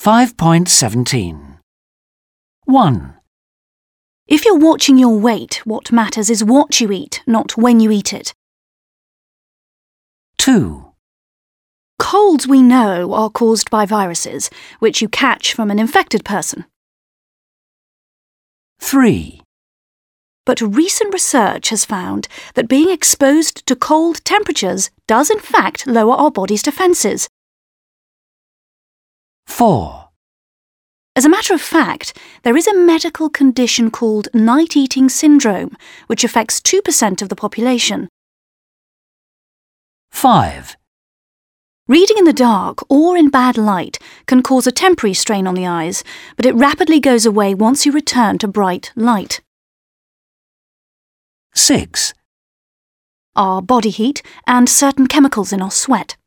5.17. 1. If you're watching your weight, what matters is what you eat, not when you eat it. 2. Colds, we know, are caused by viruses, which you catch from an infected person. 3. But recent research has found that being exposed to cold temperatures does in fact lower our body's defences. 4. As a matter of fact, there is a medical condition called night-eating syndrome, which affects 2% of the population. 5. Reading in the dark or in bad light can cause a temporary strain on the eyes, but it rapidly goes away once you return to bright light. 6. Our body heat and certain chemicals in our sweat.